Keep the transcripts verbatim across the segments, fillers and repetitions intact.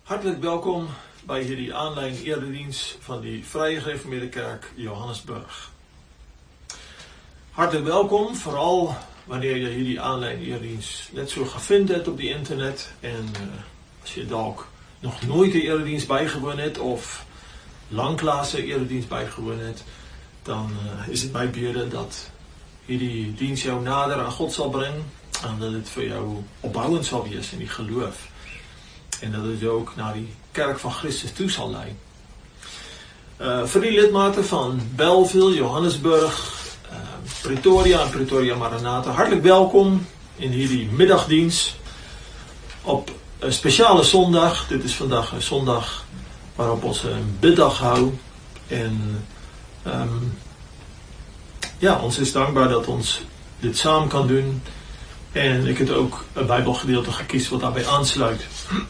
Hartelijk welkom by hierdie aanlyn erediens van die Vrye Gereformeerde Kerk Johannesburg. Hartelijk welkom, vooral wanneer jy hierdie aanlyn erediens net so gevind het op die internet en uh, as jy dalk nog nooit 'n erediens bygewoon het of lanklaas 'n erediens bygewoon het, dan uh, is dit my bede dat hierdie diens jou nader aan God sal bring en dat dit vir jou opbouend sal wees in die geloof. En dat het jou ook naar die kerk van Christus toe sal lei. Uh, vir die lidmate van Bellville, Johannesburg, uh, Pretoria en Pretoria Maranatha, hartelijk welkom in hierdie middagdiens op een speciale zondag. Dit is vandag een zondag waarop ons een biddag hou. En um, ja, ons is dankbaar dat ons dit samen kan doen. En ik heb ook een Bijbelgedeelte gekies wat daarbij aansluit.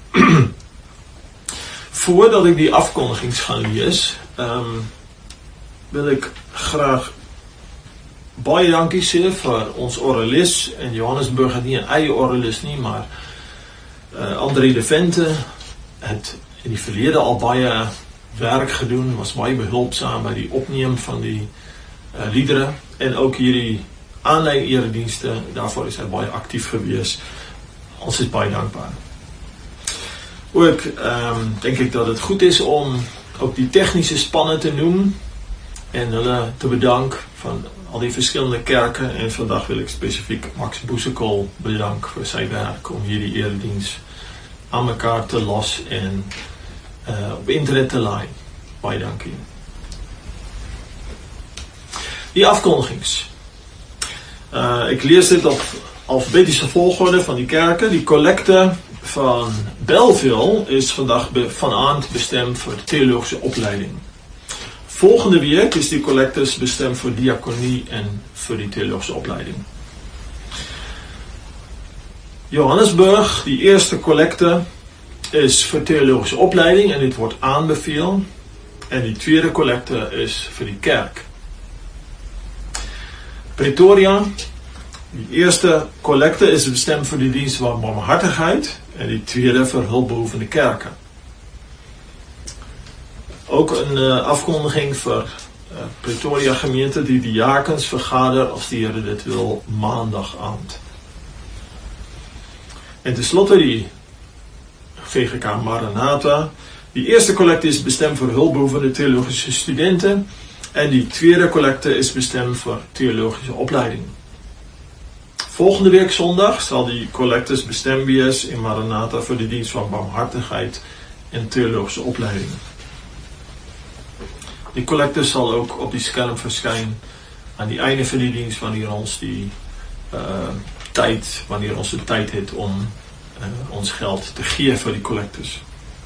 Voordat ik die afkondigings ga lees, um, wil ik graag baie dankie sê vir ons oralis. En Johannesburg het nie een eie oralis nie, maar uh, André de Vente het in die verlede al baie werk gedoen, was baie behulpsaam by die opneem van die uh, liedere en ook hierdie aanlyn eredienste, daarvoor is hy baie actief gewees. Ons is baie dankbaar. Ook um, denk ek dat het goed is om ook die technische spanne te noem en hulle te bedank van al die verskillende kerke en vandag wil ek spesifiek Max Boesekol bedank vir sy werk om hierdie erediens aan mekaar te los en uh, op internet te laai. Baie dankie. Die afkondigings. Uh, ek lees dit op alfabetische volgorde van die kerken. Die collecte van Bellville is vandag be, vanavond bestemd voor theologische opleiding. Volgende week is die collectes bestemd voor diakonie en voor die theologische opleiding. Johannesburg, die eerste collecte, is voor theologische opleiding en dit wordt aanbeveel. En die tweede collecte is voor die kerk. Pretoria, die eerste collecte is bestemd voor die dienst van barmhartigheid en die tweede voor hulpbehoevende kerken. Ook een uh, afkondiging voor uh, Pretoria gemeente die diakens vergader als die Here dit wil maandag aand. En tenslotte die V G K Maranatha. Die eerste collecte is bestemd voor hulpbehoevende theologische studenten. En die tweede collecte is bestemd voor theologische opleiding. Volgende week zondag zal die collectes bestemd wees in Maranatha voor de dienst van barmhartigheid en theologische opleiding. Die collectes zal ook op die scherm verschijnen aan die einde van die dienst wanneer ons die uh, tijd, wanneer ons de tijd heeft om uh, ons geld te geven voor die collectes.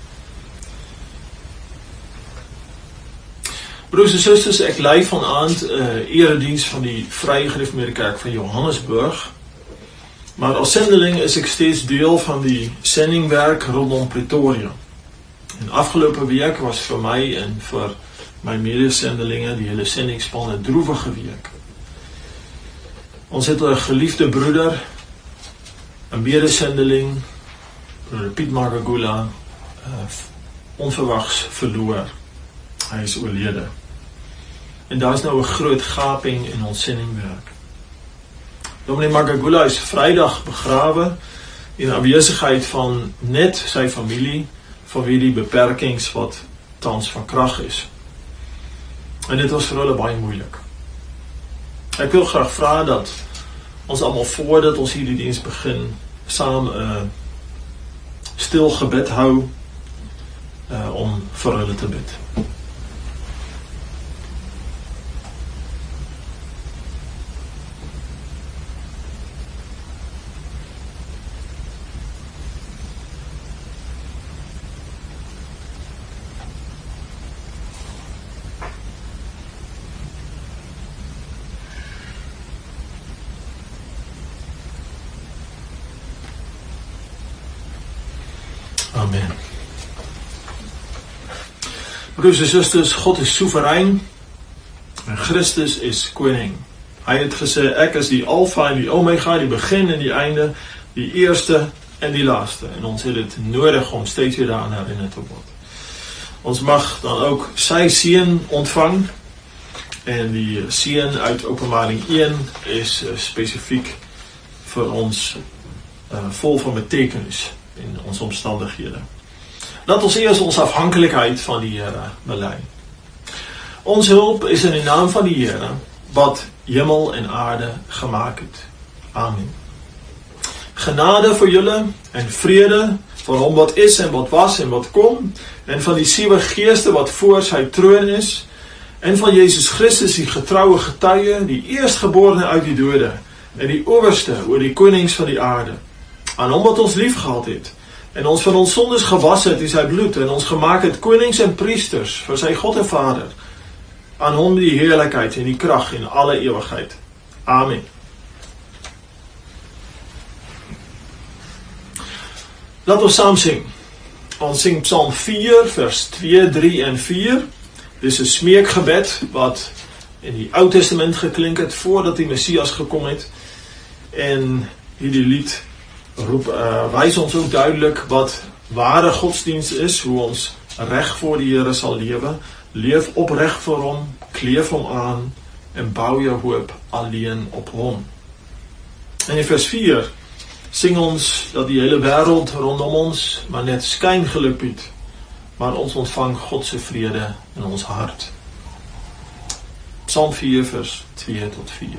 Broers en susters, ek lei vanavond uh, eredienst van die Vrye Gereformeerde Kerk van Johannesburg. Maar als zendeling is ek steeds deel van die sendingwerk rondom Pretoria. En afgelopen week was vir my en vir my medesendelinge die hele sendingsspan 'n droevige week. Ons het 'n geliefde broeder, 'n medesendeling, broeder Piet Magagula, uh, onverwags verloor. Hy is oorlede. En daar is nou 'n groot gaping in ons sendingwerk. Dominee Magagula is vrijdag begrawe in aanwesigheid van net sy familie, vanweë die beperkings wat tans van krag is. En dit was vir hulle baie moeilik. Ek wil graag vra dat ons almal voordat ons hierdie diens begin, saam 'n uh, stil gebed hou uh, om vir hulle te bid. Amen. Broers en susters, God is soeverein en Christus is koning. Hy het gesê, ek is die Alpha en die Omega, die begin en die einde, die eerste en die laaste. En ons het dit nodig om steeds weer daaraan herinner te word. Ons mag dan ook sy seën ontvang. En die seën uit Openbaring een is uh, spesifiek vir ons uh, vol van betekenis in ons omstandighede. Laat ons eers ons afhanklikheid van die Here bely. Ons hulp is in die naam van die Here wat hemel en aarde gemaak het. Amen. Genade vir julle en vrede van hom wat is en wat was en wat kom, en van die sewe geeste wat voor sy troon is, en van Jesus Christus die getroue getuie, die eerstgeborene uit die dode, en die owerste oor die konings van die aarde, aan hom wat ons lief gehad het, en ons van ons sondes gewas het in sy bloed, en ons gemaak het konings en priesters vir sy God en Vader, aan hom die heerlikheid en die krag in alle ewigheid. Amen. Laat ons saam sing. Ons sing Psalm vier, vers twee, drie en vier. Dit is 'n smeekgebed wat in die Ou Testament geklink het voordat die Messias gekom het. En hierdie lied roep, uh, wys ons ook duidelik wat ware godsdienst is, hoe ons reg voor die Here sal lewe, leef opreg vir hom, kleef hom aan en bou jou hoop alleen op hom. En in vers vier sing ons dat die hele wêreld rondom ons maar net skyngeluk bied, maar ons ontvang God se vrede in ons hart. Psalm vier vers twee tot vier.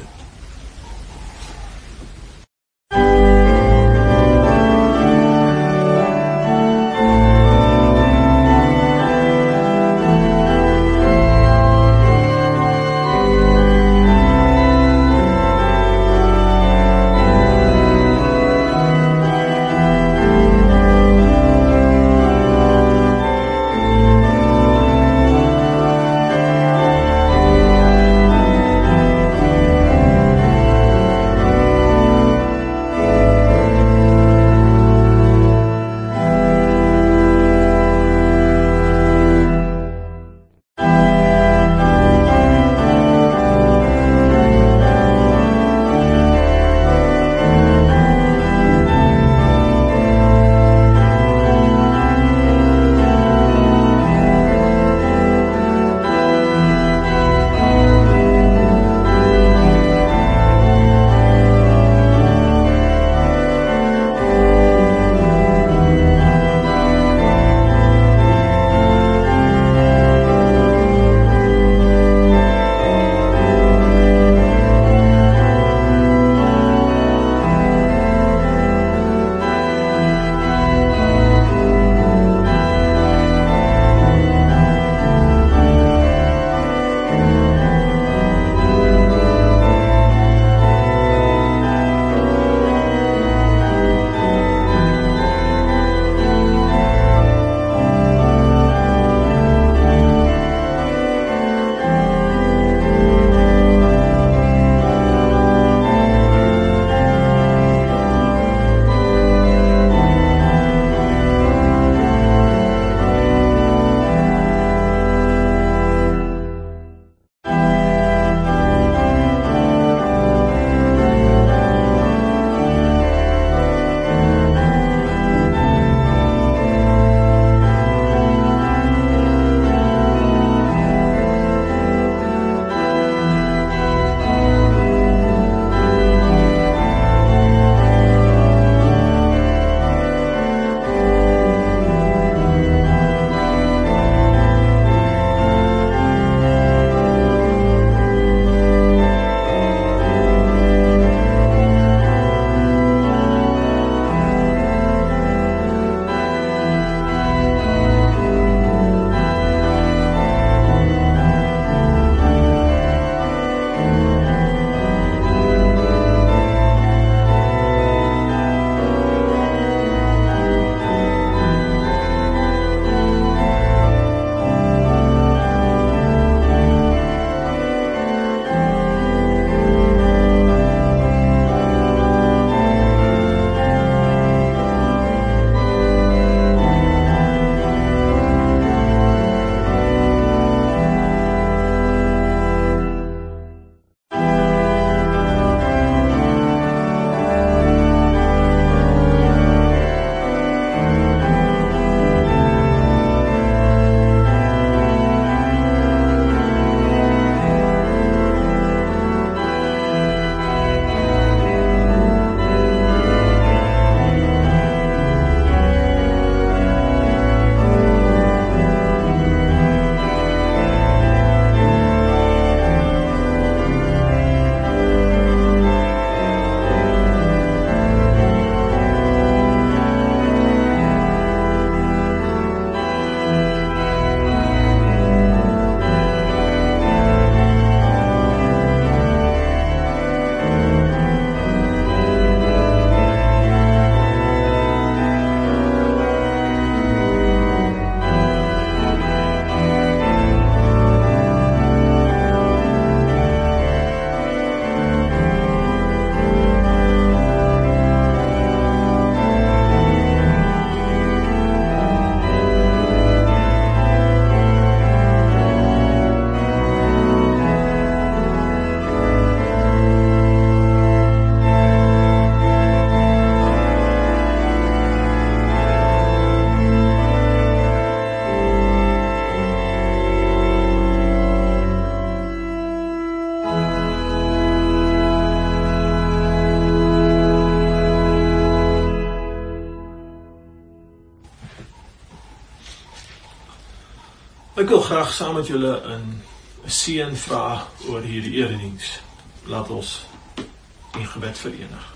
Ek wil graag saam met julle 'n seën vra oor hierdie erediens. Laat ons in gebed verenig.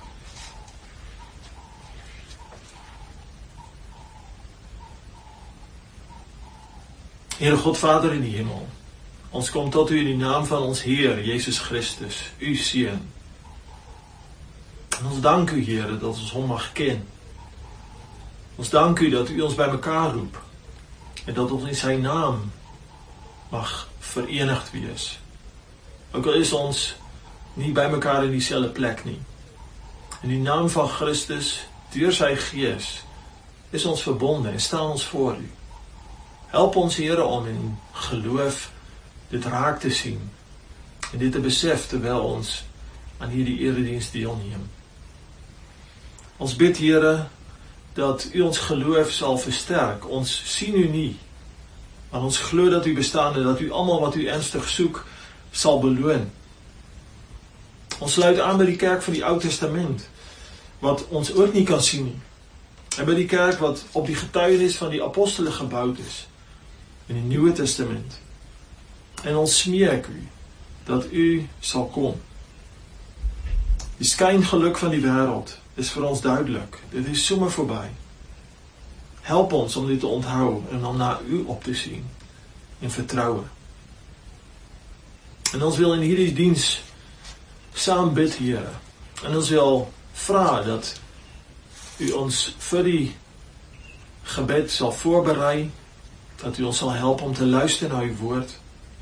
Here God Vader in die hemel, ons kom tot U in die naam van ons Heer, Jesus Christus, U Seun. En ons dank U, Here, dat ons Hom mag ken. Ons dank U dat U ons by mekaar roep, en dat ons in Sy naam mag verenigd wees. Ook al is ons nie by mekaar in dieselfde plek nie. In die naam van Christus, deur Sy Gees, is ons verbonde en staan ons voor U. Help ons, Here, om in geloof dit raak te sien en dit te besef terwyl ons aan hierdie erediens deelneem. Ons bid, Here, dat U ons geloof sal versterk. Ons sien U nie, maar ons glo dat U bestaan en dat U almal wat U ernstig soek sal beloon. Ons sluit aan by die kerk van die Ou Testament, wat ons ook nie kan sien nie. En by die kerk wat op die getuienis van die apostole gebouwd is, in die Nuwe Testament. En ons smeek U, dat U sal kom. Die skyngeluk van die wêreld is vir ons duidelik. Dit is sommer verby. Help ons om dit te onthou en om na U op te sien en vertroue. En ons wil in hierdie diens saam bid, Here. En ons wil vra dat U ons vir die gebed sal voorberei, dat U ons sal help om te luister na U woord,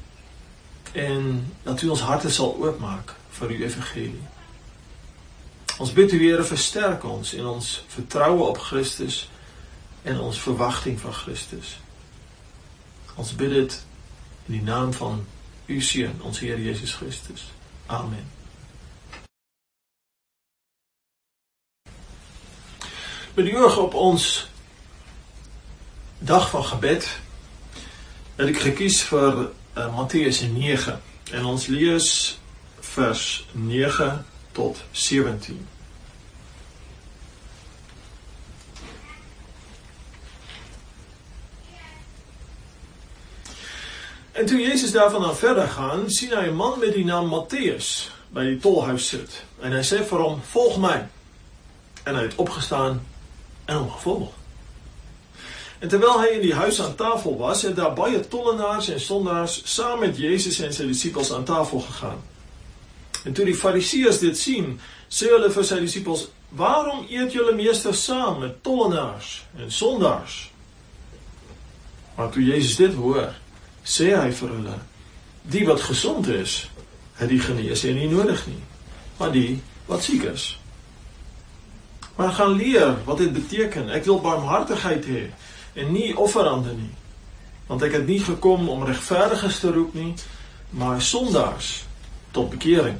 en dat U ons harte sal oopmaak vir U evangelie. Ons bid U, Here, versterk ons in ons vertroue op Christus en ons verwagting van Christus. Ons bid dit in die naam van U Seun, ons Heer Jesus Christus. Amen. Met die oog op ons dag van gebed het ek gekies vir uh, Matteus negen en ons lees vers negen tot sewentien. En toe Jezus daarvan aan verder gaan, sien hy 'n man met die naam Matteus by die tolhuis sit. En hy sê vir hom, volg my. En hy het opgestaan en hom gevolg. En terwyl hy in die huis aan tafel was, het daar baie tollenaars en sondaars saam met Jezus en sy disippels aan tafel gegaan. En toe die Fariseërs dit sien, sê hulle vir sy disippels, waarom eet julle meester saam met tollenaars en sondaars? Maar toe Jezus dit hoor, sê hy vir hulle, die wat gesond is, het die genees en nie nodig nie, maar die wat siek is. Maar gaan leer wat dit beteken, ek wil barmhartigheid hê, en nie offerande nie, want ek het nie gekom om regverdiges te roep nie, maar sondaars tot bekering.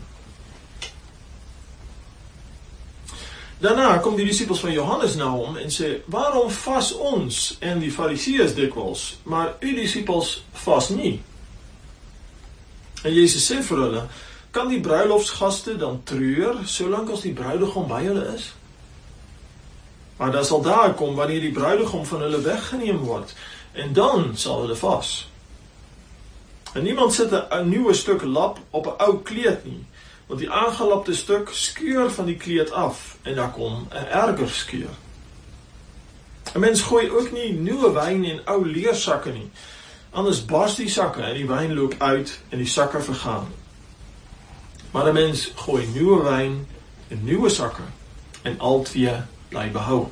Daarna kom die disippels van Johannes na hom en sê, waarom vas ons en die Fariseërs dikwels, maar u disippels vas nie? En Jezus sê vir hulle, kan die bruiloftsgaste dan treur, solank as die bruidegom by hulle is? Maar daar sal daar kom wanneer die bruidegom van hulle weggeneem word, en dan sal hulle vas. En niemand sit 'n nuwe stuk lap op 'n ou kleed nie, want die aangelapte stuk skeur van die kleed af, en daar kom 'n erger skeur. 'n Mens gooi ook nie nuwe wyn in ou leersakke nie, anders bars die sakke en die wyn loop uit en die sakke vergaan. Maar 'n mens gooi nuwe wyn in nuwe sakke, en al twee bly behou.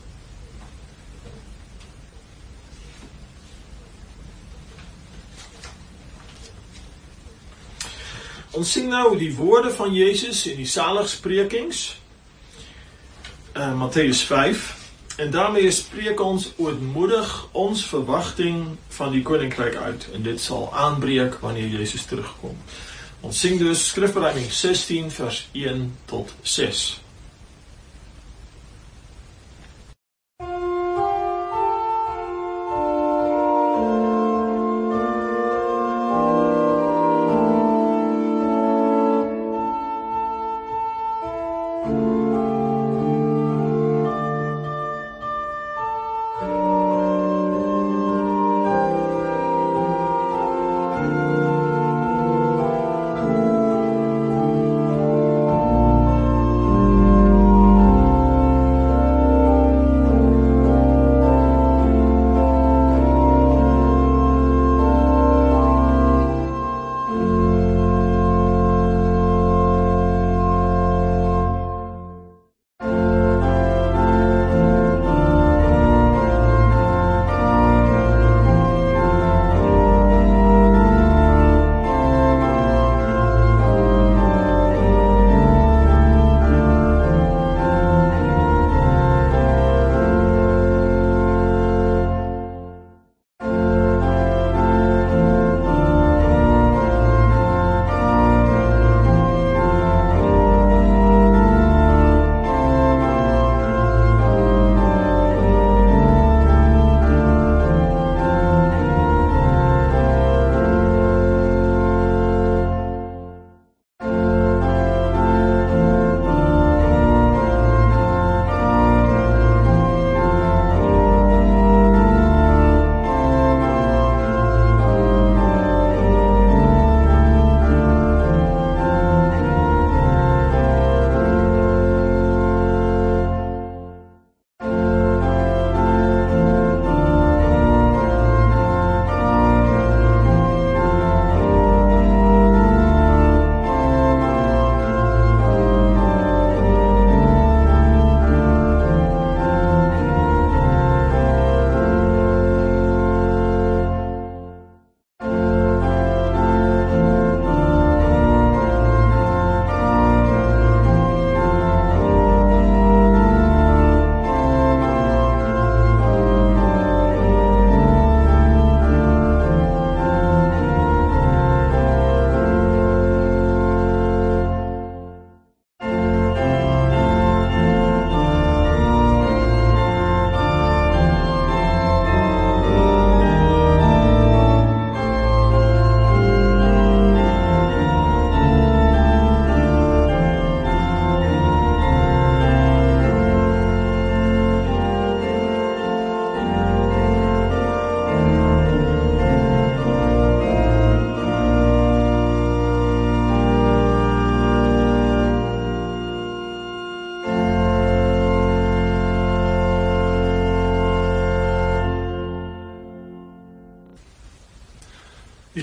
Ons sien nou die woorde van Jezus in die saligsprekings, uh, Matteus vyf, en daarmee spreek ons ootmoedig ons verwagting van die koninkryk uit, en dit sal aanbreek wanneer Jezus terugkom. Ons sien dus Skrifbereiding sestien vers een tot ses.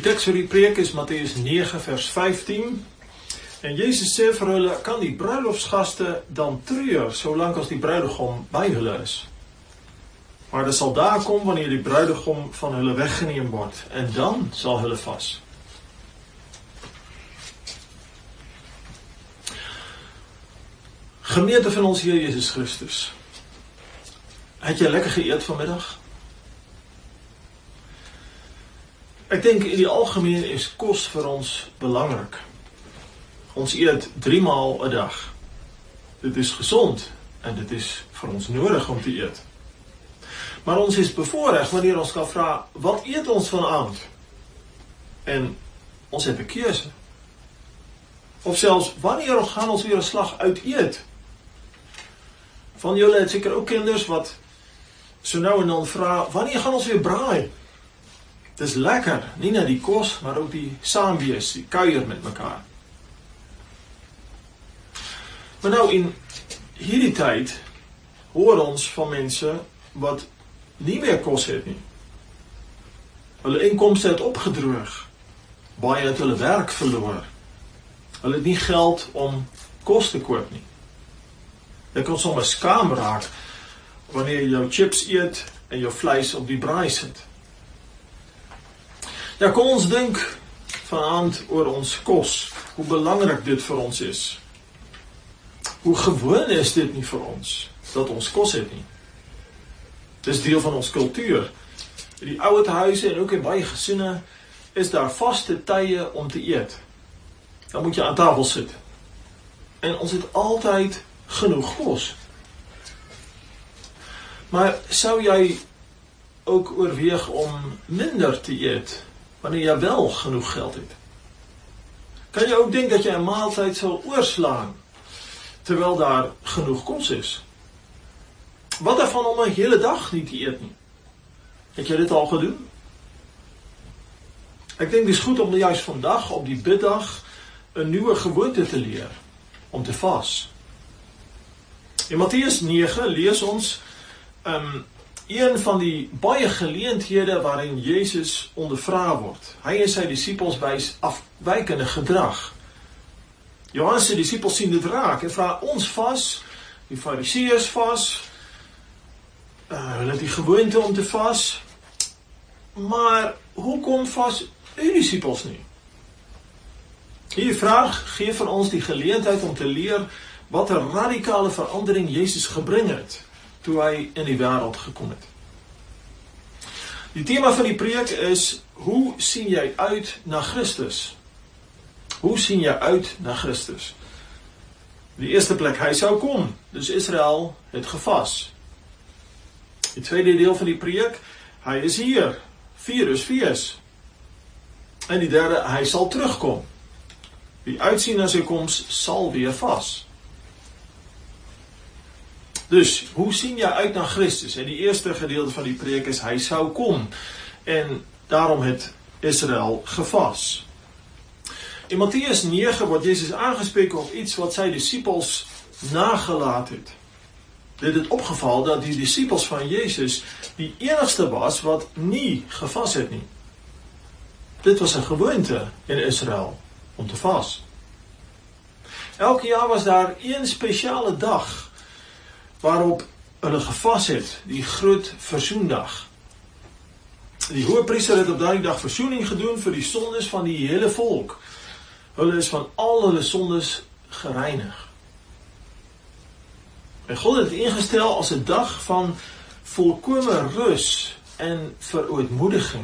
Die teks vir die preek is Matteus nege vers vyftien. En Jezus sê vir hulle, kan die bruiloftsgaste dan treur, solank as die bruidegom by hulle is. Maar dit sal daar kom wanneer die bruidegom van hulle weggeneem word, en dan sal hulle vas. Gemeente van ons Heer Jezus Christus, het jy lekker geëet vanmiddag? Ek dink in die algemeen is kos vir ons belangrik. Ons eet drie maal 'n dag. Dit is gesond en dit is vir ons nodig om te eet. Maar ons is bevoorreg wanneer ons kan vra, wat eet ons vanaand? En ons het 'n keuse. Of selfs, wanneer gaan ons weer 'n slag uit eet? Van julle het seker ook kinders wat so nou en dan vra, wanneer gaan ons weer braai? Het is lekker, nie net die kos, maar ook die saamwees, die kuier met mekaar. Maar nou in hierdie tyd hoor ons van mense wat nie meer kos het nie. Hulle inkomste het opgedroog. Baie het hulle werk verloor. Hulle het nie geld om kos te koop nie. Jy kan sommer skaam raak wanneer jy jou chips eet en jou vleis op die braai sit. Ja, kom ons dink vanaand oor ons kos, hoe belangrik dit vir ons is. Hoe gewoon is dit nie vir ons, dat ons kos het nie. Dit is deel van ons kultuur. In die oude huise en ook in baie gesinne is daar vaste tye om te eet. Dan moet jy aan tafel sit. En ons het altyd genoeg kos. Maar sou jy ook oorweeg om minder te eet, wanneer jy wel genoeg geld het? Kan jy ook dink dat jy 'n maaltyd sal oorslaan, terwyl daar genoeg kos is? Wat daarvan om 'n hele dag nie te eet nie? Het jy dit al gedoen? Ek dink dit is goed om juist vandag, op die biddag, 'n nuwe gewoonte te leer, om te vas. In Matteus nege lees ons um, een van die baie geleenthede waarin Jezus ondervra word. Hy en sy disippels wys afwykende gedrag. Johannes se disippels sien dit raak en vra, ons vas, die Fariseërs vas, uh, hulle het die gewoonte om te vas, maar hoekom vas u disippels nie? Hierdie vraag gee vir ons die geleentheid om te leer wat 'n radikale verandering Jezus gebring het, toe hy in die wêreld gekom het. Die tema van die preek is, hoe sien jy uit na Christus? Hoe sien jy uit na Christus? Die eerste plek, hy sou kom, dus Israel het gevas. Die tweede deel van die preek, hy is hier, vier is fees. En die derde, hy sal terugkom. Wie uitsien na sy koms, sal weer vas. Dus, hoe sien jy uit na Christus? En die eerste gedeelte van die preek is, hy sou kom. En daarom het Israel gevas. In Matteus nege word Jezus aangespreek op iets wat sy disippels nagelaat het. Dit het opgeval dat die disippels van Jezus die enigste was wat nie gevas het nie. Dit was 'n gewoonte in Israel, om te vas. Elke jaar was daar een spesiale dag waarop hulle gevas het, die groot versoendag. Die hoëpriester het op daardie dag versoening gedoen vir die sondes van die hele volk. Hulle is van al hulle sondes gereinig. En God het het ingestel as 'n dag van volkome rus en verootmoediging.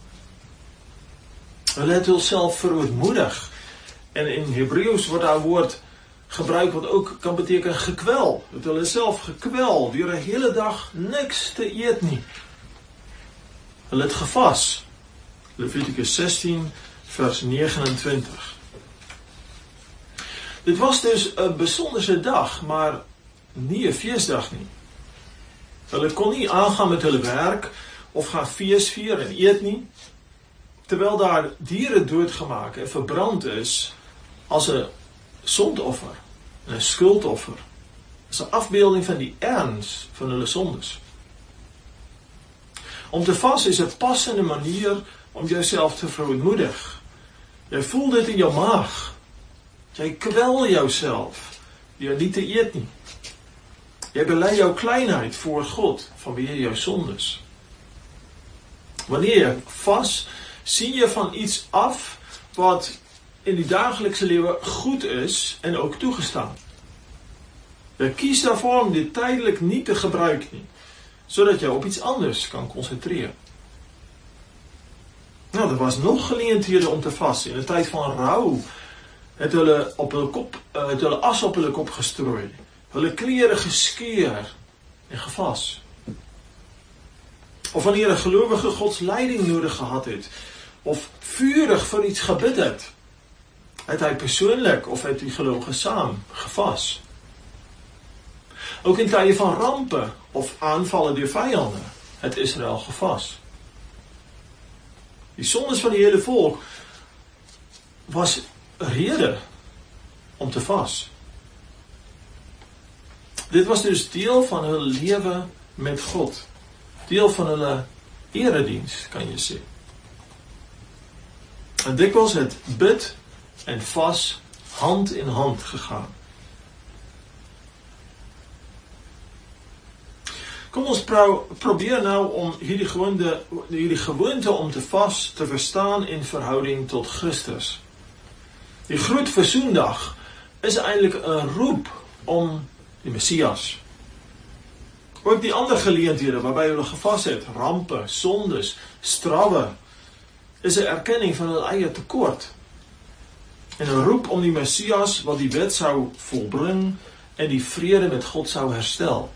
Hulle het hulself verootmoedig. En in Hebreëus word daar woord gebruik wat ook kan beteken gekwel. Het hulle self gekwel deur 'n hele dag niks te eet nie. Hulle het gevas. Levitikus sestien vers negenentwintig. Dit was dus 'n besonderse dag, maar nie 'n feesdag nie. Hulle kon nie aangaan met hulle werk of gaan fees vier en eet nie, terwyl daar diere doodgemaak en verbrand is as 'n sondoffer, 'n skuldoffer. As 'n afbeelding van die erns van hulle sondes. Om te vas is 'n passende manier om jouself te verootmoedig. Jy voel dit in jou maag. Jy kwel jouself deur nie te eet nie. Jy bely jou kleinheid voor God vanweë jou sondes. Wanneer jy vas, sien jy van iets af wat in die daaglikse lewe goed is en ook toegestaan. Jy kies daarvoor om dit tydelik nie te gebruik nie, sodat jy op iets anders kan konsentreer. Nou, daar was nog geleenthede om te vas. In 'n tyd van rou het hulle op hulle kop, het hulle as op hulle kop gestrooi, hulle klere geskeur en gevas. Of wanneer 'n gelowige Gods leiding nodig gehad het, of vurig vir iets gebid het, het hy persoonlik of het die gelowige saam gevas. Ook in tye van rampe of aanvalle deur vyande het Israel gevas. Die sondes van die hele volk was 'n rede om te vas. Dit was dus deel van hulle lewe met God. Deel van hulle erediens, kan jy sê. En dikwels het bid en vas hand in hand gegaan. Kom ons pro, probeer nou om hierdie gewoonte, hierdie gewoonte om te vas te verstaan in verhouding tot Christus. Die groot versoendag is eintlik 'n roep om die Messias. Ook die ander geleenthede waarby hulle gevas het, rampe, sondes, strawwe, is 'n erkenning van hulle eie tekort. En 'n roep om die Messias wat die wet sou volbring en die vrede met God sou herstel.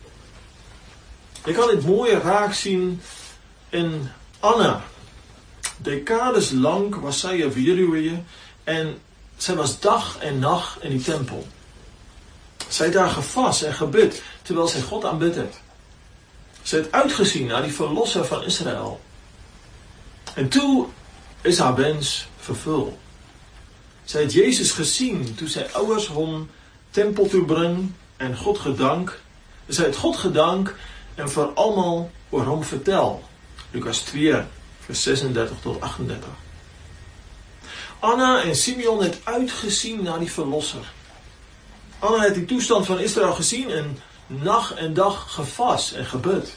Jy kan dit mooi raak sien in Anna. Dekades lank was sy 'n weduwee en sy was dag en nag in die tempel. Sy het daar gevas en gebid terwyl sy God aanbid het. Sy het uitgesien na die verlosser van Israel. En toe is haar wens vervul. Sy het Jesus gesien toe sy ouers hom tempel toe bring en God gedank. Sy het God gedank en vir almal oor hom vertel. Lukas twee, vers sesendertig tot agtendertig. Anna en Simeon het uitgesien na die verlosser. Anna het die toestand van Israel gesien en nag en dag gevas en gebid.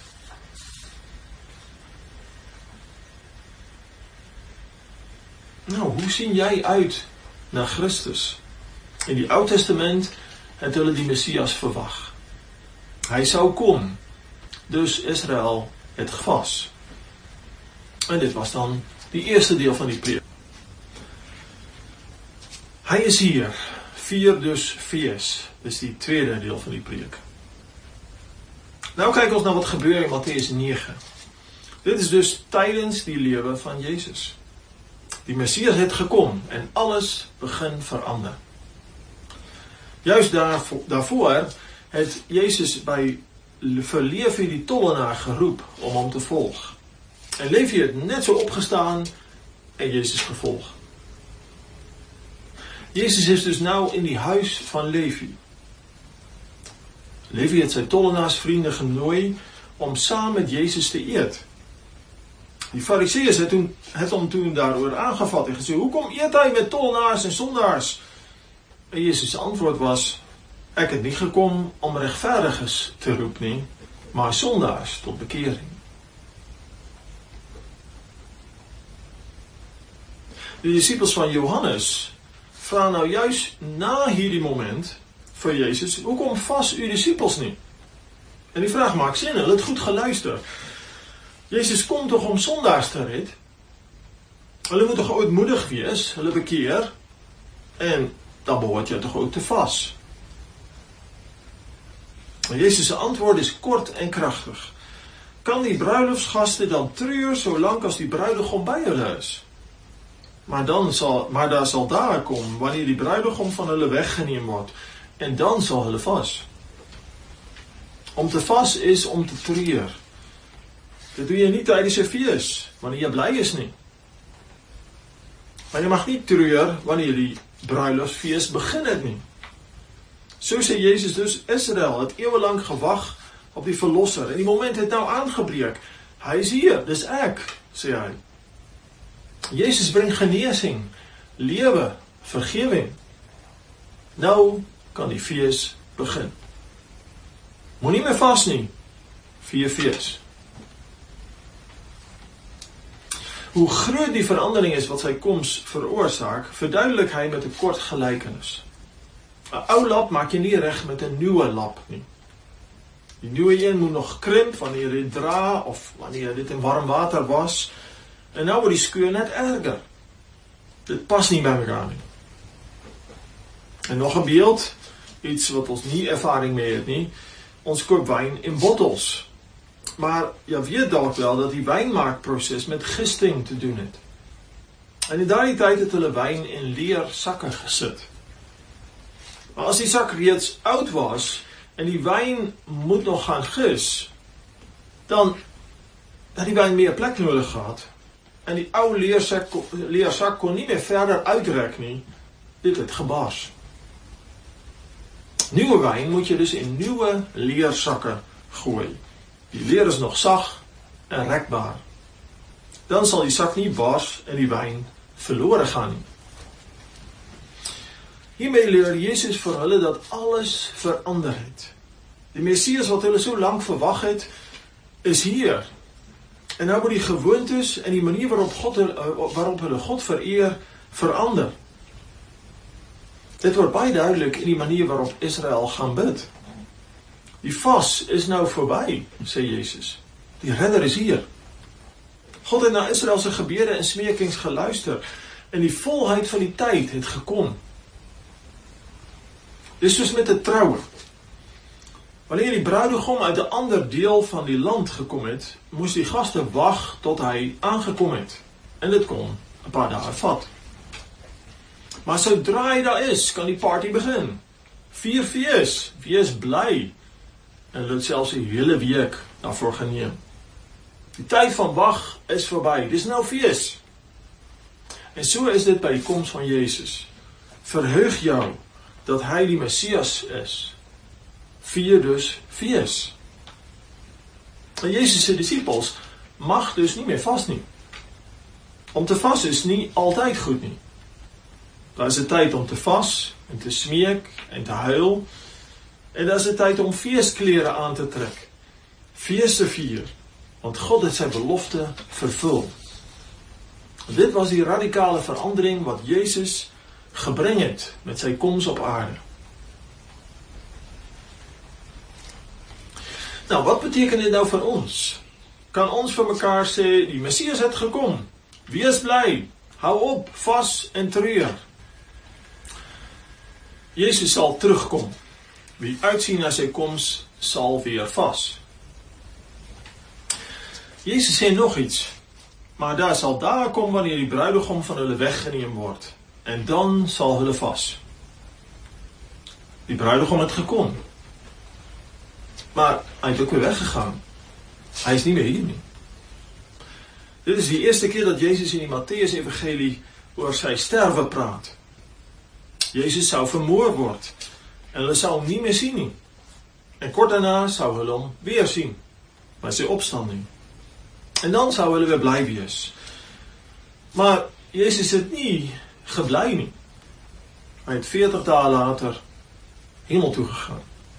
Nou, hoe sien jy uit na Christus? In die Ou Testament het hulle die Messias verwag. Hy sou kom. Dus Israel het gevas. En dit was dan die eerste deel van die preek. Hy is hier. Vier dus fees. Dis die tweede deel van die preek. Nou kyk ons na wat gebeur in Matteus negen. Dit is dus tydens die lewe van Jesus. Die Messias het gekom en alles begin verander. Juist daarvoor, daarvoor het Jesus by vir Levi die tollenaar geroep om hom te volg. En Levi het net so opgestaan en Jezus gevolg. Jezus is dus nou in die huis van Levi. Levi het sy tollenaarsvriende genooi om saam met Jezus te eet. Die Fariseërs het, toen, het hom toen daaroor aangevat en gesê, hoekom eet hy met tollenaars en sondaars? En Jezus' antwoord was, ek het nie gekom om regverdiges te roep nie, maar sondaars tot bekering. De discipels van Johannes vra nou juist na hierdie moment vir Jezus, hoekom vas u discipels nie? En die vraag maak sin, hulle het goed geluister. Jezus kom toch om sondaars te red? Hulle moet toch ootmoedig wees, hulle bekeer, en dan behoort jy toch ook te vas. En Jezus' antwoord is kort en krachtig. Kan die bruiloftsgasten dan treur solank as die bruidegom by hulle is? Maar, dan sal, maar daar sal daar kom, wanneer die bruidegom van hulle weggeneem word, en dan sal hulle vas. Om te vas is om te treur. Dit doe jy nie tydens 'n fees, wanneer jy bly is nie. Maar jy mag nie treur wanneer die bruiloftsfees begin het nie. So sê Jezus dus, Israel het eeuwenlang gewag op die verlosser, en die moment het nou aangebreek. Hy is hier, dis ek, sê hy. Jezus bring genesing, lewe, vergewing. Nou kan die fees begin. Moenie meer vas nie, vier fees. Hoe groot die verandering is wat sy koms veroorsaak, verduidelik hy met 'n kort gelykenis. 'n Ou lap maak jy nie reg met 'n nuwe lap nie. Die nuwe een moet nog krimp wanneer jy dit dra of wanneer jy dit in warm water was. En nou word die skeur net erger. Dit pas nie by mekaar nie. En nog 'n beeld, iets wat ons nie ervaring mee het nie. Ons koop wyn in bottels. Maar jy weet dalk wel dat die wynmaakproses met gisting te doen het. En in daardie tyd het hulle wyn in leer sakke gesit. Maar as die sak reeds oud was en die wyn moet nog gaan gis, dan het die wyn meer plek nodig gehad. En die ou leersak, leersak kon nie meer verder uitrek nie. Dit het gebars. Nuwe wyn moet jy dus in nuwe leersakke gooi. Die leer is nog sag en rekbaar. Dan sal die sak nie bars en die wyn verlore gaan nie. Hiermee leer Jesus vir hulle dat alles verander het. Die Messias wat hulle so lank verwag het, is hier. En nou moet die gewoontes en die manier waarop, God, waarop hulle God vereer, verander. Dit word baie duidelik in die manier waarop Israel gaan bid. Die vas is nou verby, sê Jesus. Die redder is hier. God het na Israel se gebede en smeekings geluister, en die volheid van die tyd het gekom. Dis soos met 'n troue. Wanneer die bruidegom uit 'n ander deel van die land gekom het, moes die gaste wag tot hy aangekom het. En dit kon 'n paar dae vat. Maar sodra hy daar is, kan die party begin. Vier fees, wees bly. En hulle het selfs die hele week daarvoor geneem. Die tyd van wag is verby, dis nou fees. En so is dit by die koms van Jesus. Verheug jou dat hy die Messias is. Vier dus fees. En Jezus se disippels mag dus nie meer vas nie. Om te vas is nie altyd goed nie. Daar is 'n tyd om te vas en te smeek en te huil. En daar is 'n tyd om feesklere aan te trek. Fees te vier, want God het sy belofte vervul. En dit was die radikale verandering wat Jezus gebring het met sy koms op aarde. Nou, wat beteken dit nou vir ons? Kan ons vir mekaar sê, die Messias het gekom, wees bly, hou op, vas en treur. Jezus sal terugkom. Wie uitsien na sy koms, sal weer vas. Jezus sê nog iets, maar daar sal daar kom wanneer die bruidegom van hulle weggeneem word, en dan sal hulle vas. Die bruidegom het gekom, maar hy het ook weer weggegaan. Hy is nie meer hier nie. Dit is die eerste keer dat Jezus in die Matteus evangelie oor sy sterwe praat. Jezus sou vermoor word, en hulle sou hom nie meer sien nie. En kort daarna sou hulle hom weer sien, by sy opstanding. En dan sou hulle weer bly wees. Maar Jezus het nie gebly nie. Hy het veertig dae later hemel toe gegaan.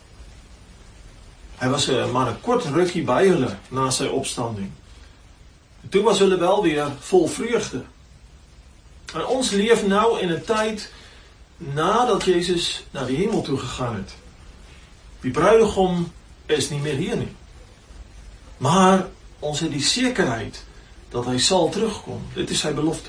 Hy was maar 'n kort rukkie by hulle na sy opstanding. En toe was hulle wel weer vol vreugde. En ons leef nou in 'n tyd nadat Jezus na die hemel toe gegaan het. Die bruidegom is nie meer hier nie. Maar ons het die sekerheid dat hy sal terugkom. Dit is sy belofte.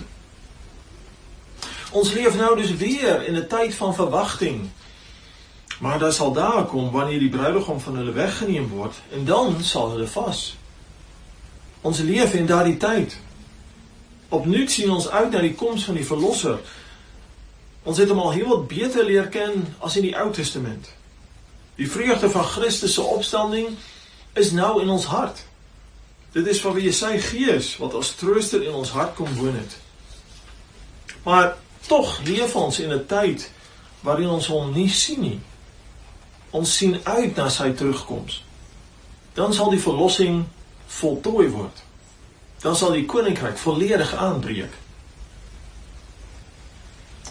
Ons leef nou dus weer in 'n tyd van verwagting. Maar daar sal daar kom wanneer die bruidegom van hulle weggeneem word, en dan sal hulle vas. Ons leef in daardie tyd. Opnuut sien ons uit na die koms van die Verlosser. Ons het hom al heel wat beter leer ken as in die Ou Testament. Die vreugde van Christus se opstanding is nou in ons hart. Dit is vanweë sy Gees wat as trooster in ons hart kom woon het. Maar tog leef ons in 'n tyd waarin ons hom nie sien nie. Ons sien uit na sy terugkoms. Dan sal die verlossing voltooi word. Dan sal die koninkryk volledig aanbreek.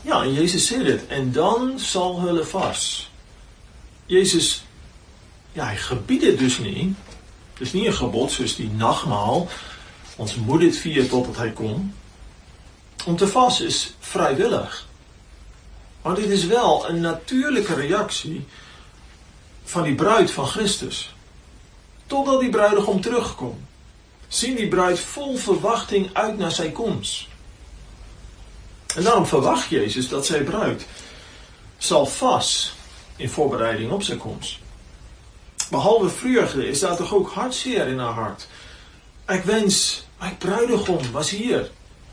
Ja, en Jezus sê dit, en dan sal hulle vas. Jezus, ja, hy gebied dit dus nie. Dis nie 'n gebod soos die nagmaal. Ons moet dit vier totdat hy kom. Om te vas is vrywillig. Maar dit is wel 'n natuurlike reaksie van die bruid van Christus. Totdat die bruidegom terugkom, sien die bruid vol verwagting uit na sy koms. En daarom verwag Jezus dat sy bruid sal vas in voorbereiding op sy koms. Behalwe vreugde is daar toch ook hartseer in haar hart. Ek wens, my bruidegom was hier.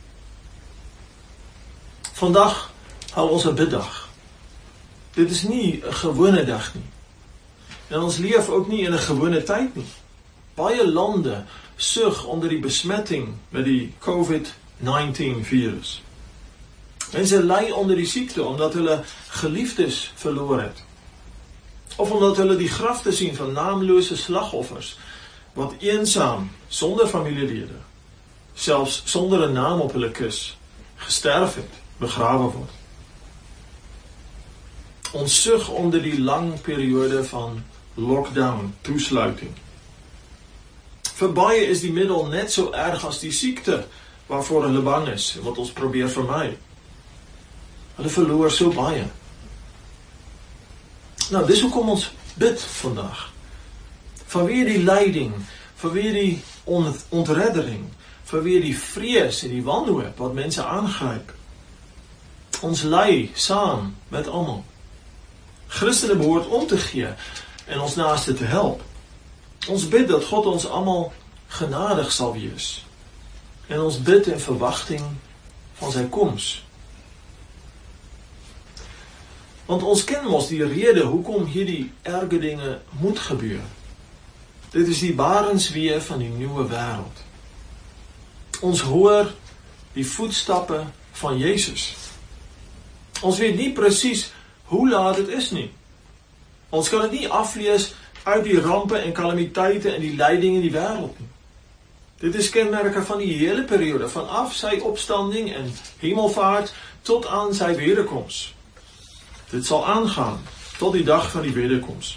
Vandag hou ons 'n biddag. Dit is nie 'n gewone dag nie. En ons leef ook nie in 'n gewone tyd nie. Baie lande sug onder die besmetting met die COVID negentien virus. Mense ly onder die siekte omdat hulle geliefdes verloor het. Of omdat hulle die grafte sien van naamlose slagoffers, wat eensaam, sonder familielede, selfs sonder 'n naam op hulle kus, gesterf het, begrawe word. Ons sug onder die lang periode van lockdown, toesluiting. Vir baie is die middel net so erg as die siekte, waarvoor hulle bang is, en wat ons probeer vermy. Hulle verloor so baie. Nou, dis hoekom ons bid vandag. Vanweer die lyding, vanweer die on- ontreddering, vanweer die vrees en die wanhoop wat mense aangryp. Ons ly saam met almal. Christene behoort om te gee en ons naaste te help. Ons bid dat God ons almal genadig sal wees. En ons bid in verwagting van sy koms. Want ons ken mos die rede hoekom hierdie erge dinge moet gebeur. Dit is die barenswee van die nuwe wêreld. Ons hoor die voetstappe van Jezus. Ons weet nie presies hoe laat het is nie. Ons kan het nie aflees uit die rampe en kalamiteite en die lyding in die wêreld nie. Dit is kenmerke van die hele periode, vanaf sy opstanding en hemelvaart tot aan sy wederkoms. Dit sal aangaan tot die dag van die wederkoms.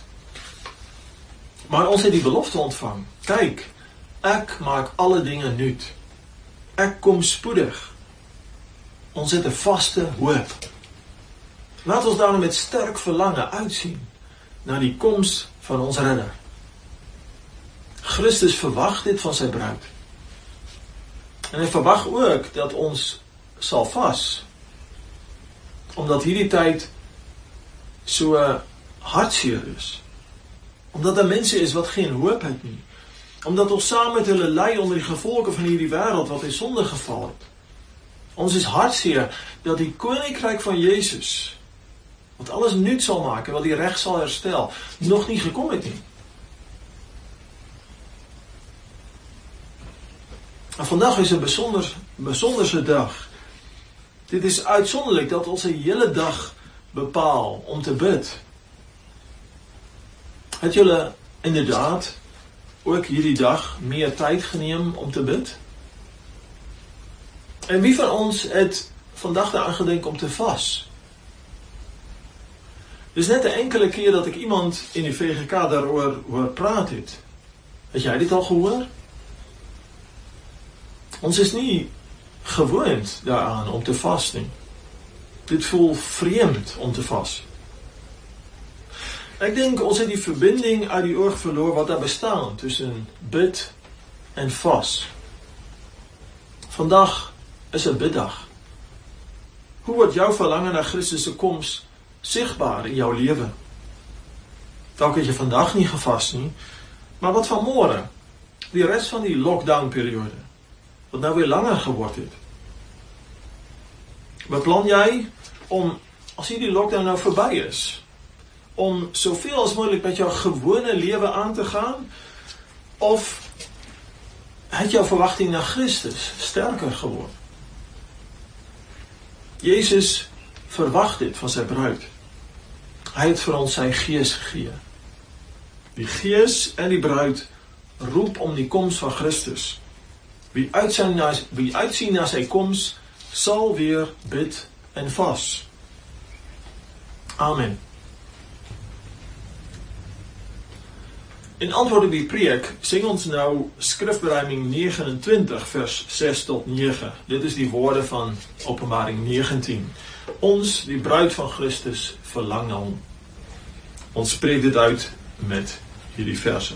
Maar ons het die belofte ontvang. Kyk, ek maak alle dinge nuut. Ek kom spoedig. Ons het 'n vaste hoop. Laat ons daarom met sterk verlange uitsien na die koms van ons redder. Christus verwag dit van sy bruid. En hy verwag ook dat ons sal vas. Omdat hierdie tyd so hartseer is. Omdat daar mense is wat geen hoop het nie. Omdat ons saam met hulle ly onder die gevolge van hierdie wêreld wat in sonde geval het. Ons is hartseer dat die koninkryk van Jezus, wat alles nuut sal maak en wat die reg sal herstel, nog nie gekom het nie. En vandag is 'n besonder, besonderse dag. Dit is uitsonderlik dat ons 'n hele dag bepaal om te bid. Het julle inderdaad ook hierdie dag meer tyd geneem om te bid? En wie van ons het vandag daaraan gedink om te vas? Dis net 'n enkele keer dat ek iemand in die V G K daaroor hoor praat het. Het jy dit al gehoor? Ons is nie gewoond daaraan om te vas nie. Dit voel vreemd om te vas. Ek dink ons het die verbinding uit die oog verloor wat daar bestaan tussen bid en vas. Vandag is 'n biddag. Hoe word jou verlange na Christus se koms sigbaar in jou lewe? Dalk het jy vandag nie gevas nie, maar wat van môre? Die res van die lockdown periode, wat nou weer langer geword het. Beplan jy om, as hierdie lockdown nou verby is, om soveel as moontlik met jou gewone lewe aan te gaan, of het jou verwagting na Christus sterker geword? Jezus verwag dit van sy bruid. Hy het vir ons sy gees gegee. Die gees en die bruid roep om die koms van Christus. Wie uitsien na, wie uitsien na sy koms, sal weer bid en vas. Amen. In antwoord op die preek sing ons nou skrifberuiming negenentwintig vers ses tot negen. Dit is die woorde van Openbaring negentien. Ons, die bruid van Christus, verlang na hom. Ons spreek dit uit met hierdie verse.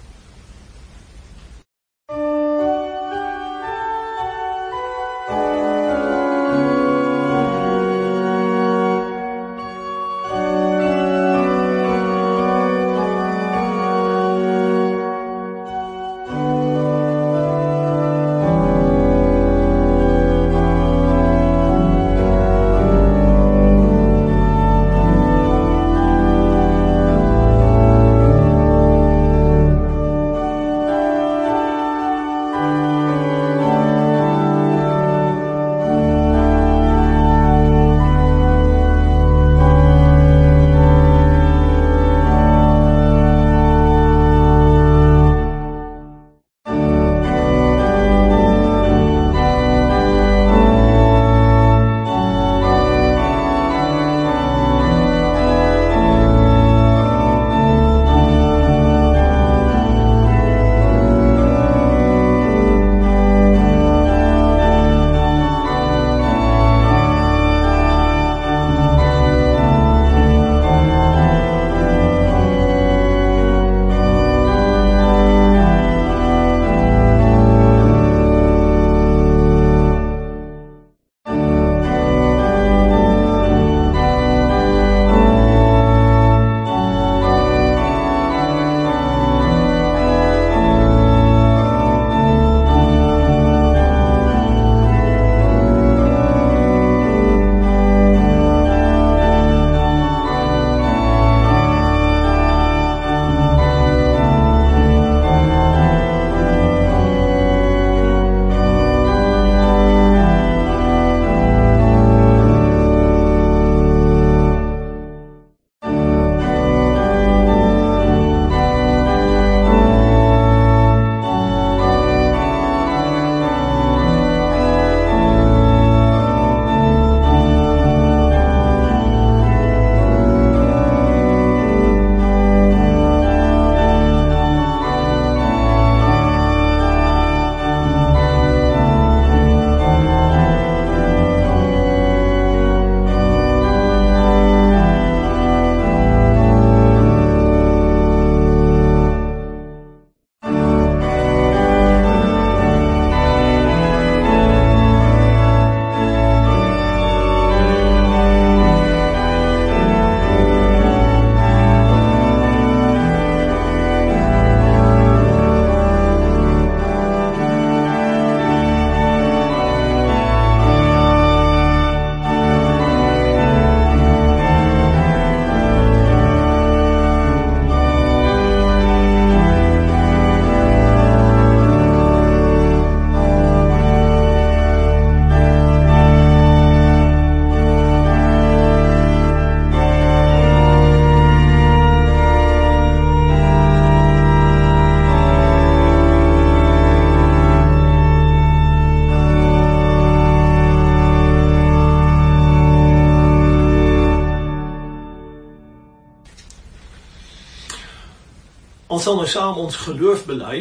Ons sal nou saam ons geloof bely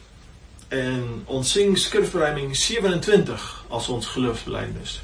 en ons sing skrifberuiming sewenentwintig as ons geloofsbelijdenis.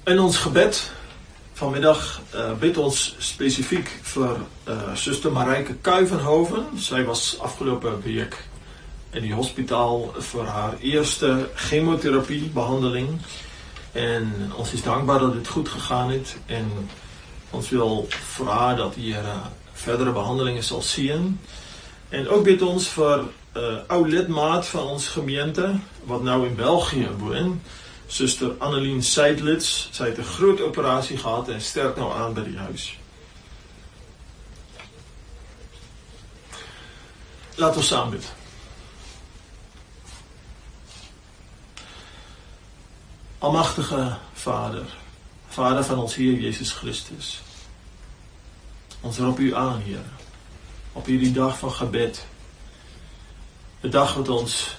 In ons gebed vanmiddag uh, bid ons spesifiek vir uh, Suster Marijke Kuivenhoven. Sy was afgelope week in die hospitaal vir haar eerste chemotherapie behandeling. En ons is dankbaar dat dit goed gegaan het. En ons wil vra dat die Here verdere behandelingen sal seën. En ook bid ons vir 'n uh, ou lidmaat van ons gemeente wat nou in België woon. Suster Annelien Seidlitz, sy het 'n groot operasie gehad en sterk nou aan by die huis. Laat ons saam bid. Almagtige Vader, Vader van ons Heer Jesus Christus, ons roep U aan, Heer, op hierdie dag van gebed, 'n dag wat ons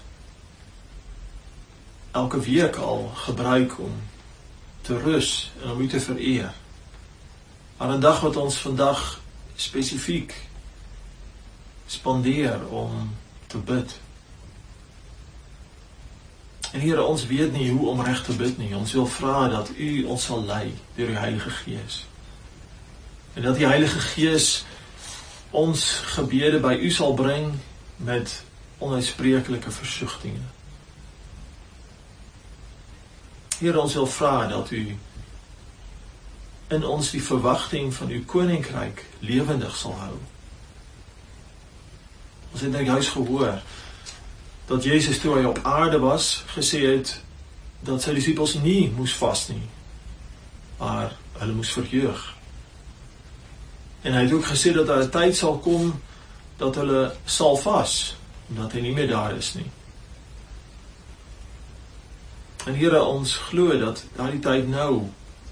elke week al gebruik om te rus en om U te vereer. Maar 'n dag wat ons vandag spesifiek spandeer om te bid. En Here, ons weet nie hoe om reg te bid nie. Ons wil vra dat U ons sal lei deur die Heilige Gees. En dat die Heilige Gees ons gebede by U sal bring met onuitspreeklike versoegtinge. Here, ons wil vra dat U in ons die verwagting van U koninkryk lewendig sal hou. Ons het nou juist gehoor dat Jezus toe hy op aarde was, gesê het dat sy disippels nie moes vas nie, maar hulle moes verheug. En hy het ook gesê dat daar 'n tyd sal kom dat hulle sal vas, omdat hy nie meer daar is nie. En Here, ons glo dat daardie tyd nou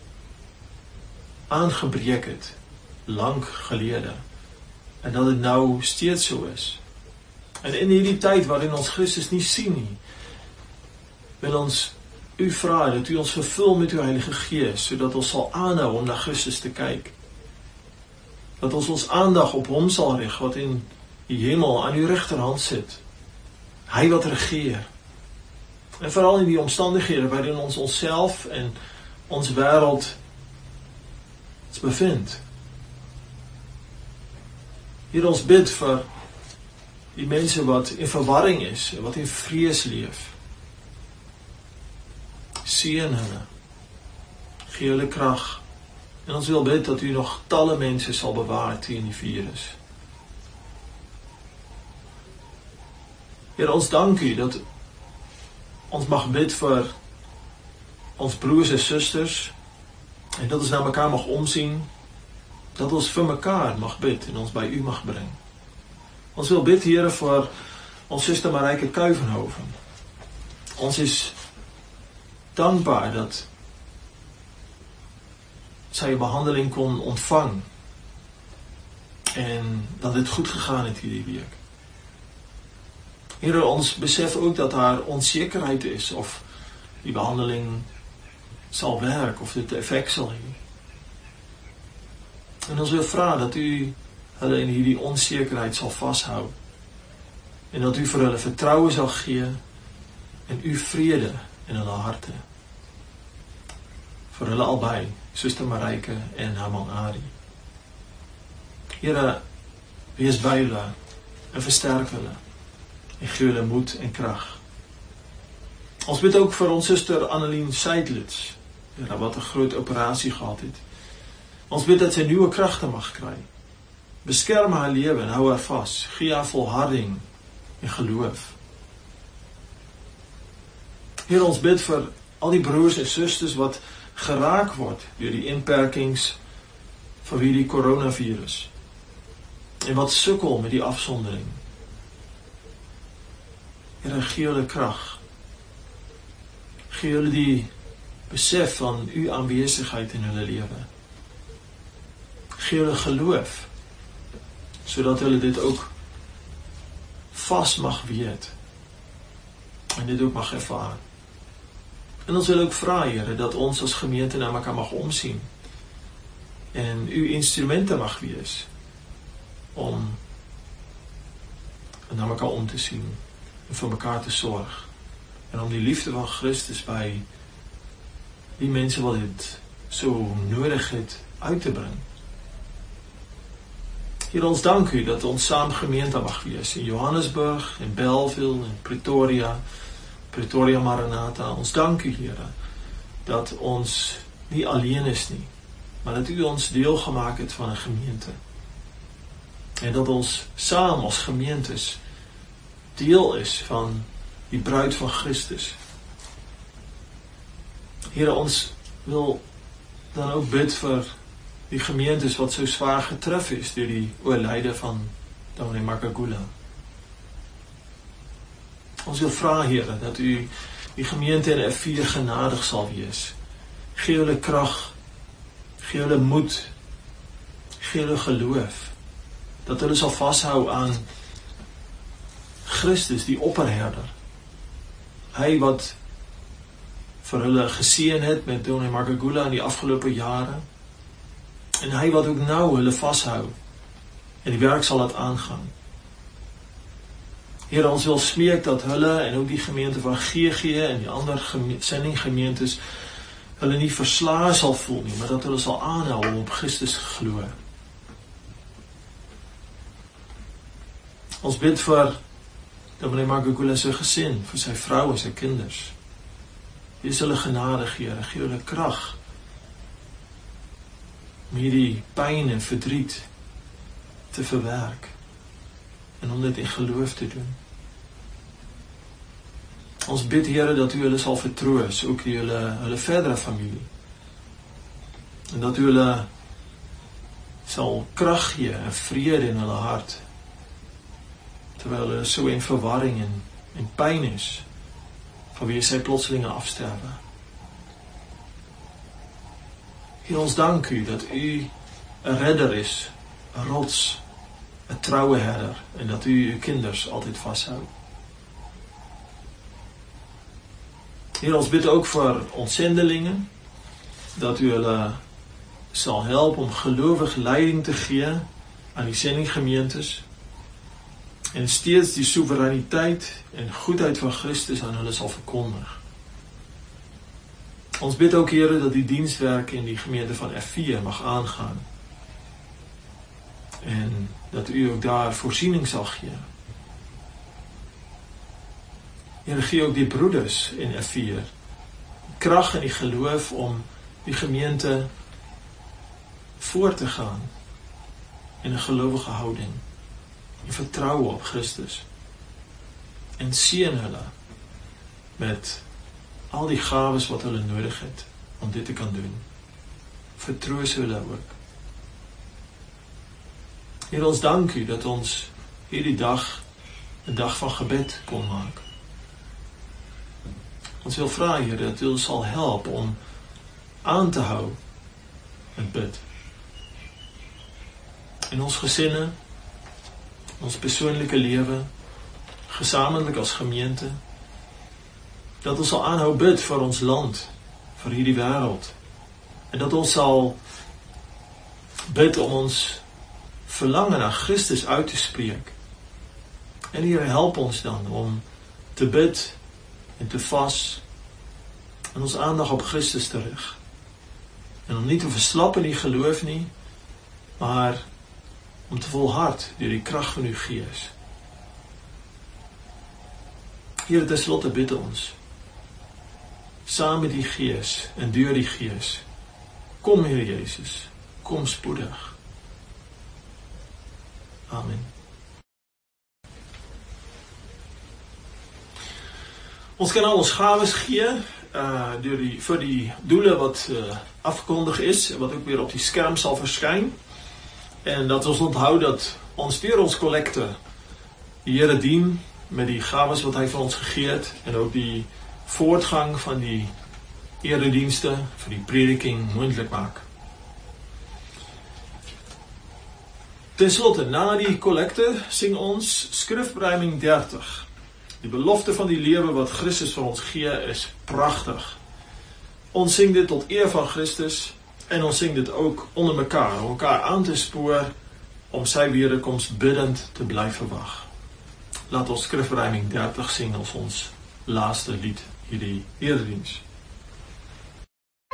aangebreek het, lank gelede, en dat dit nou steeds so is. En in hierdie tyd waarin ons Christus nie sien nie, wil ons U vra dat U ons vervul met Uw Heilige Gees, sodat ons sal aanhou om na Christus te kyk. Dat ons ons aandag op Hom sal rig, wat in die hemel aan Uw regterhand sit. Hy wat regeer. En veral in die omstandighede waarin ons onsself en ons wêreld bevind. Hier ons bid vir die mense wat in verwarring is, en wat in vrees leef. Seën hulle, gee hulle krag, en ons wil bid dat U nog talle mense sal bewaar teen die virus. Here, ons dank U dat ons mag bid vir ons broers en susters, en dat ons na mekaar mag omsien, dat ons vir mekaar mag bid, en ons by U mag bring. Ons wil bid, Here, vir ons Suster Marijke Kuivenhoven. Ons is dankbaar dat sy 'n behandeling kon ontvang en dat dit goed gegaan het hierdie week. Here, ons besef ook dat haar onsekerheid is of die behandeling sal werk of dit effek sal hê. En ons wil vra dat U hulle in hierdie onsekerheid sal vashou en dat U vir hulle vertroue sal gee en U vrede in hulle harte. Vir hulle albei, Suster Marijke en Hamang Ari. Here, wees by hulle en versterk hulle en gee hulle moed en krag. Ons bid ook vir ons Suster Annelien Seidlitz, Here, wat 'n groot operasie gehad het. Ons bid dat sy nuwe kragte mag kry. Beskerm haar lewe en hou haar vas. Gee haar volharding en geloof. Here, ons bid vir al die broers en susters wat geraak word deur die inperkings van hierdie coronavirus. En wat sukkel met die afsondering. Here, gee hulle krag. Gee hulle die besef van U aanwesigheid in hulle lewe. Gee hulle geloof, sodat hulle dit ook vas mag weet en dit ook mag ervaar. En ons wil ook vra, Here, dat ons as gemeente na mekaar mag omsien en U instrumente mag wees om na mekaar om te sien en vir mekaar te sorg en om die liefde van Christus by die mense wat dit so nodig het uit te bring. Here, ons dank U dat ons saam gemeente mag wees in Johannesburg, in Bellville, in Pretoria, Pretoria Maranatha. Ons dank U, Here, dat ons nie alleen is nie, maar dat U ons deel gemaak het van 'n gemeente. En dat ons saam as gemeentes deel is van die bruid van Christus. Here, ons wil dan ook bid vir die gemeentes wat so zwaar getref is deur die oorlijde van Dominee Makagula. Ons wil vra, Here, dat U die gemeente in F vier genadig sal wees. Gee hulle krag, gee hulle moed, gee hulle geloof, dat hulle sal vashou aan Christus, die opperherder. Hy wat vir hulle geseën het met Dominee Makagula in die afgelope jare, en hy wat ook nou hulle vashou, en die werk sal laat aangaan. Here, ons wil smeek dat hulle, en ook die gemeente van G G, en die ander geme- sendinggemeentes, hulle nie verslae sal voel nie, maar dat hulle sal aanhou om op Christus glo. Ons bid vir Dominee Makagula se gesin, vir sy vrou en sy kinders. Wees hulle genadig, Here, gee hulle krag om hierdie pyn en verdriet te verwerk en om dit in geloof te doen. Ons bid, Here, dat U hulle sal vertroos, ook die hulle, hulle verdere familie, en dat U hulle sal krag gee en vrede in hulle hart, terwyl hulle so in verwarring en, en pyn is, vanweë sy plotselinge afsterwe. Heer, ons dank U dat U 'n redder is, 'n rots, 'n troue herder, en dat U U kinders altyd vashou. Heer, ons bid ook vir ons sendelinge, dat U hulle sal help om gelowige leiding te gee aan die sendinggemeentes, en steeds die soewereiniteit en goedheid van Christus aan hulle sal verkondig. Ons bid ook, Here, dat die dienstwerk in die gemeente van F vier mag aangaan, en dat U ook daar voorsiening sal gee. Here, gee ook die broeders in F vier krag en die geloof om die gemeente voor te gaan in 'n gelowige houding, en vertroue op Christus, en seën hulle met al die gawes wat hulle nodig het om dit te kan doen. Vertroos hulle ook. Heer, ons dank U dat ons hierdie dag 'n dag van gebed kon maak. Ons wil vra, Heer, dat U ons sal help om aan te hou met bid. In ons gesinne, ons persoonlike lewe, gesamentlik as gemeente, dat ons sal aanhou bid vir ons land, vir hierdie wêreld, en dat ons sal bid om ons verlange na Christus uit te spreek. En Here, help ons dan om te bid en te vas en ons aandag op Christus te rig. En om nie te verslap in die geloof nie, maar om te volhard deur die krag van U Gees. Here, ten slotte bid ons, saam met die Gees en deur die Gees, kom Heer Jezus, kom spoedig. Amen. Ons kan al ons gawes gee uh, deur die, vir die doele wat uh, afgekondig is, wat ook weer op die skerm sal verskyn. En dat ons onthou dat ons deur ons kollekte die Here dien met die gawes wat hy vir ons gegee het, en ook die voortgang van die eredienste vir die prediking moontlik maak. Ten slotte, na die kollekte sing ons skrifruiming dertig. Die belofte van die lewe wat Christus vir ons gee is pragtig. Ons sing dit tot eer van Christus, en ons sing dit ook onder mekaar, om mekaar aan te spoor om sy wederkoms biddend te bly verwag. Laat ons skrifruiming dertig sing as ons laaste lied hierdie erediens.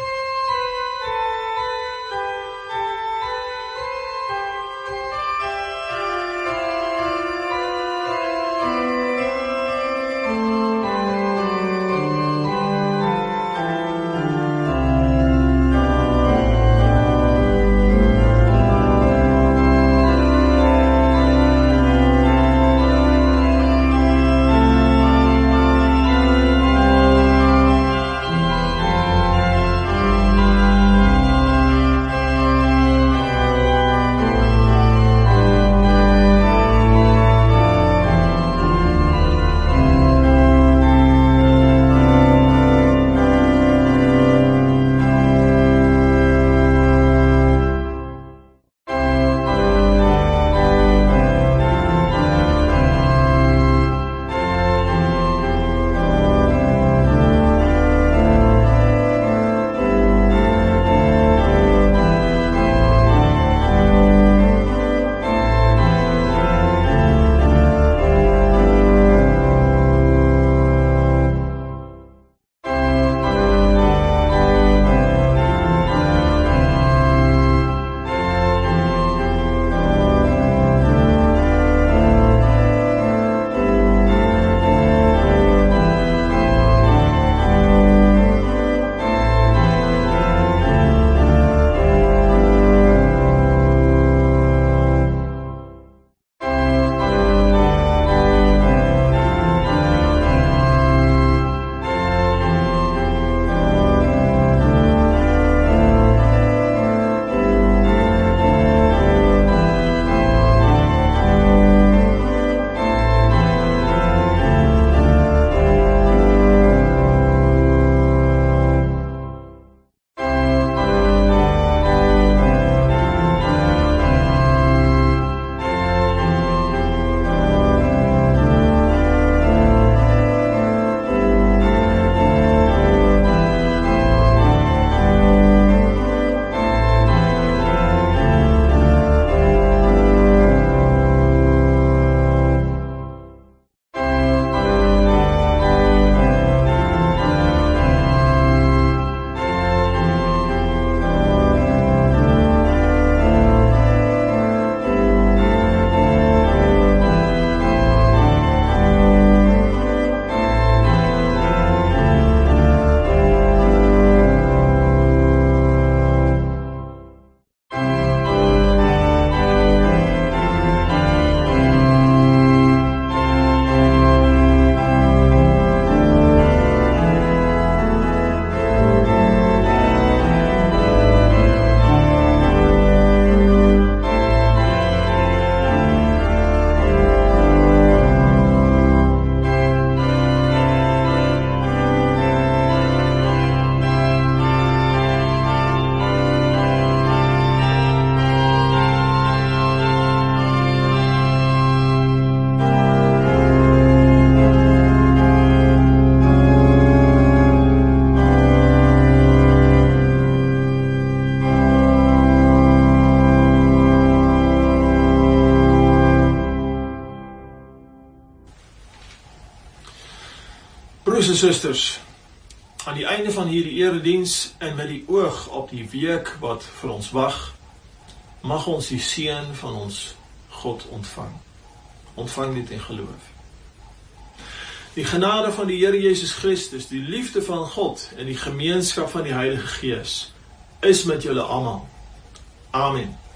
susters, aan die einde van hierdie erediens en met die oog op die week wat vir ons wag, mag ons die seën van ons God ontvang. Ontvang dit in geloof. Die genade van die Here Jesus Christus, die liefde van God en die gemeenskap van die Heilige Gees is met julle almal. Amen.